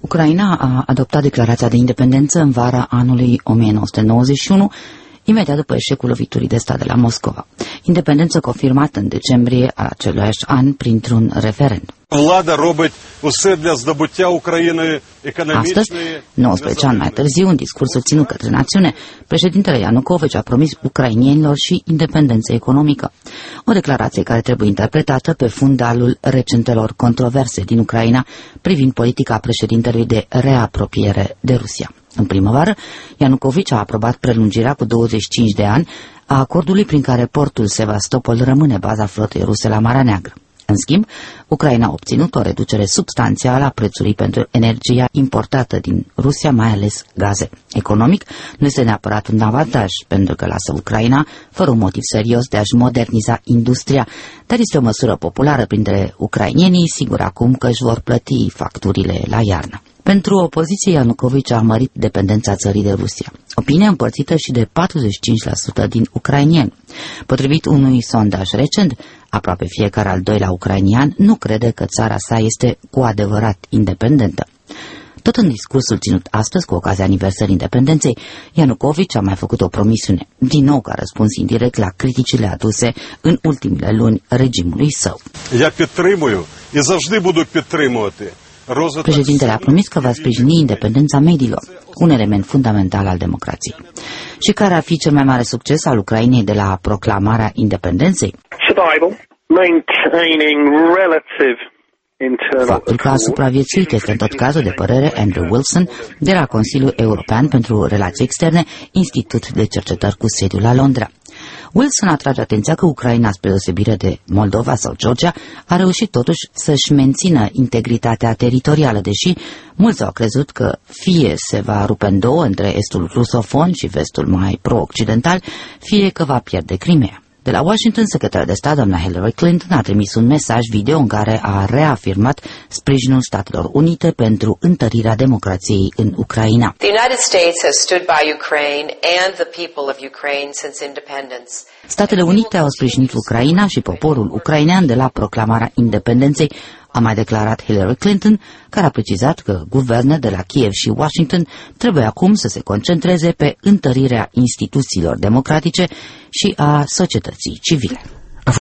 Ucraina a adoptat declarația de independență în vara anului 1991, imediat după eșecul loviturii de stat de la Moscova. Independență confirmată în decembrie a aceluiași an printr-un referendum. Astăzi, 19 ani mai târziu, în discursul ținut către națiune, președintele Ianukovici a promis ucrainienilor și independență economică. O declarație care trebuie interpretată pe fundalul recentelor controverse din Ucraina privind politica președintelui de reapropiere de Rusia. În primăvară, Ianukovici a aprobat prelungirea cu 25 de ani a acordului prin care portul Sevastopol rămâne baza flotei ruse la Marea Neagră. În schimb, Ucraina a obținut o reducere substanțială a prețului pentru energia importată din Rusia, mai ales gaze. Economic, nu este neapărat un avantaj, pentru că lasă Ucraina fără un motiv serios de a-și moderniza industria, dar este o măsură populară printre ucrainienii, sigur acum că își vor plăti facturile la iarnă. Pentru opoziție, Ianukovici a mărit dependența țării de Rusia. Opinia împărțită și de 45% din ucrainieni. Potrivit unui sondaj recent, aproape fiecare al doilea ucrainian nu crede că țara sa este cu adevărat independentă. Tot în discursul ținut astăzi, cu ocazia aniversării independenței, Ianukovici a mai făcut o promisiune, din nou ca răspuns indirect la criticile aduse în ultimele luni regimului său. Președintele a promis că va sprijini independența mediilor, un element fundamental al democrației. Și care ar fi cel mai mare succes al Ucrainei de la proclamarea independenței? Faptul că a supraviețuit este în tot cazul, de părere Andrew Wilson, de la Consiliul European pentru Relații Externe, institut de cercetări cu sediul la Londra. Wilson atrage atenția că Ucraina, spre deosebire de Moldova sau Georgia, a reușit totuși să-și mențină integritatea teritorială, deși mulți au crezut că fie se va rupe în două între estul rusofon și vestul mai pro-occidental, fie că va pierde Crimea. De la Washington, secretarul de stat, doamna Hillary Clinton, a trimis un mesaj video în care a reafirmat sprijinul Statelor Unite pentru întărirea democrației în Ucraina. The United States has stood by Ukraine and the people of Ukraine since independence. Statele Unite au sprijinit Ucraina și poporul ucrainean de la proclamarea independenței, a mai declarat Hillary Clinton, care a precizat că guverne de la Kiev și Washington trebuie acum să se concentreze pe întărirea instituțiilor democratice și a societății civile.